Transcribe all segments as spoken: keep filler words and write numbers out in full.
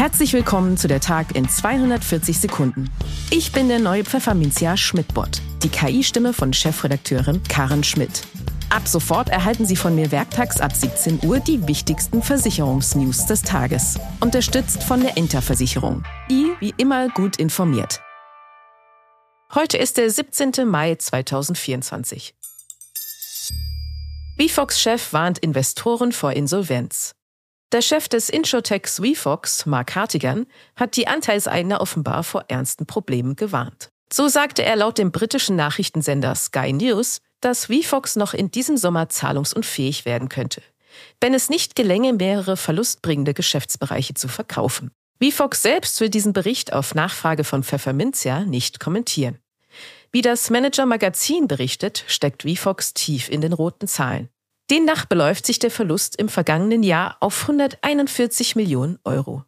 Herzlich willkommen zu der Tag in zweihundertvierzig Sekunden. Ich bin der neue Pfefferminzia Schmidt-Bot, die K I-Stimme von Chefredakteurin Karen Schmidt. Ab sofort erhalten Sie von mir werktags ab siebzehn Uhr die wichtigsten Versicherungsnews des Tages. Unterstützt von der Interversicherung. I wie immer gut informiert. Heute ist der siebzehnten Mai zweitausendvierundzwanzig. VFox-Chef warnt Investoren vor Insolvenz. Der Chef des Insurtechs VFox, Mark Hartigan, hat die Anteilseigner offenbar vor ernsten Problemen gewarnt. So sagte er laut dem britischen Nachrichtensender Sky News, dass VFox noch in diesem Sommer zahlungsunfähig werden könnte, wenn es nicht gelänge, mehrere verlustbringende Geschäftsbereiche zu verkaufen. VFox selbst will diesen Bericht auf Nachfrage von Pfefferminzia nicht kommentieren. Wie das Manager Magazin berichtet, steckt VFox tief in den roten Zahlen. Demnach beläuft sich der Verlust im vergangenen Jahr auf hunderteinundvierzig Millionen Euro.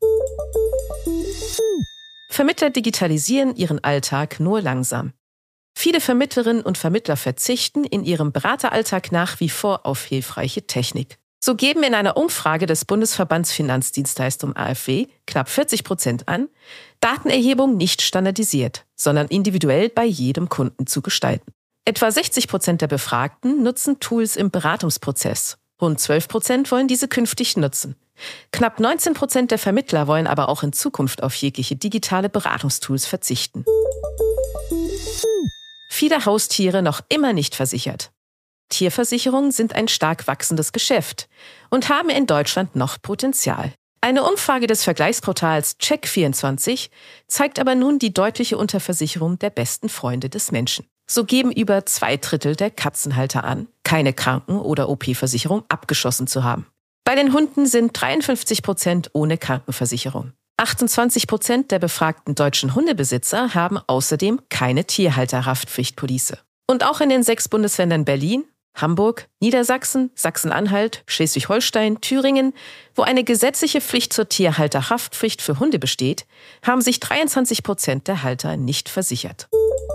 Vermittler digitalisieren ihren Alltag nur langsam. Viele Vermittlerinnen und Vermittler verzichten in ihrem Berateralltag nach wie vor auf hilfreiche Technik. So geben in einer Umfrage des Bundesverbands Finanzdienstleistung A F W knapp vierzig Prozent an, Datenerhebung nicht standardisiert, sondern individuell bei jedem Kunden zu gestalten. Etwa sechzig Prozent der Befragten nutzen Tools im Beratungsprozess. Rund zwölf Prozent wollen diese künftig nutzen. Knapp neunzehn Prozent der Vermittler wollen aber auch in Zukunft auf jegliche digitale Beratungstools verzichten. Viele Haustiere noch immer nicht versichert. Tierversicherungen sind ein stark wachsendes Geschäft und haben in Deutschland noch Potenzial. Eine Umfrage des Vergleichsportals Check vierundzwanzig zeigt aber nun die deutliche Unterversicherung der besten Freunde des Menschen. So geben über zwei Drittel der Katzenhalter an, keine Kranken- oder O P-Versicherung abgeschlossen zu haben. Bei den Hunden sind dreiundfünfzig Prozent ohne Krankenversicherung. achtundzwanzig Prozent der befragten deutschen Hundebesitzer haben außerdem keine Tierhalterhaftpflichtpolice. Und auch in den sechs Bundesländern Berlin, Hamburg, Niedersachsen, Sachsen-Anhalt, Schleswig-Holstein, Thüringen, wo eine gesetzliche Pflicht zur Tierhalterhaftpflicht für Hunde besteht, haben sich dreiundzwanzig Prozent der Halter nicht versichert.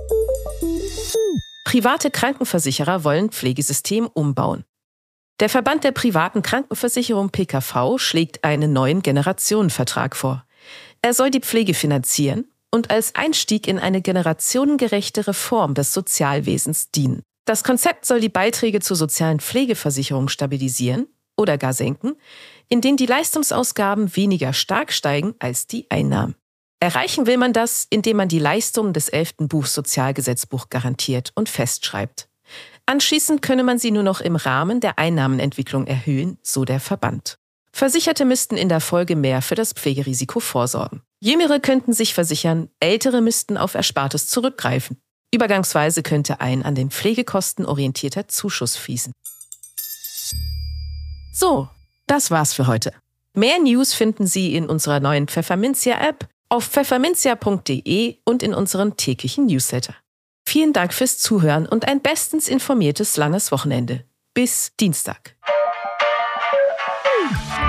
Private Krankenversicherer wollen Pflegesystem umbauen. Der Verband der privaten Krankenversicherung P K V schlägt einen neuen Generationenvertrag vor. Er soll die Pflege finanzieren und als Einstieg in eine generationengerechte Reform des Sozialwesens dienen. Das Konzept soll die Beiträge zur sozialen Pflegeversicherung stabilisieren oder gar senken, indem die Leistungsausgaben weniger stark steigen als die Einnahmen. Erreichen will man das, indem man die Leistungen des elften Buchs Sozialgesetzbuch garantiert und festschreibt. Anschließend könne man sie nur noch im Rahmen der Einnahmenentwicklung erhöhen, so der Verband. Versicherte müssten in der Folge mehr für das Pflegerisiko vorsorgen. Jüngere könnten sich versichern, Ältere müssten auf Erspartes zurückgreifen. Übergangsweise könnte ein an den Pflegekosten orientierter Zuschuss fließen. So, das war's für heute. Mehr News finden Sie in unserer neuen Pfefferminzia-App, auf pfefferminzia punkt de und in unserem täglichen Newsletter. Vielen Dank fürs Zuhören und ein bestens informiertes langes Wochenende. Bis Dienstag.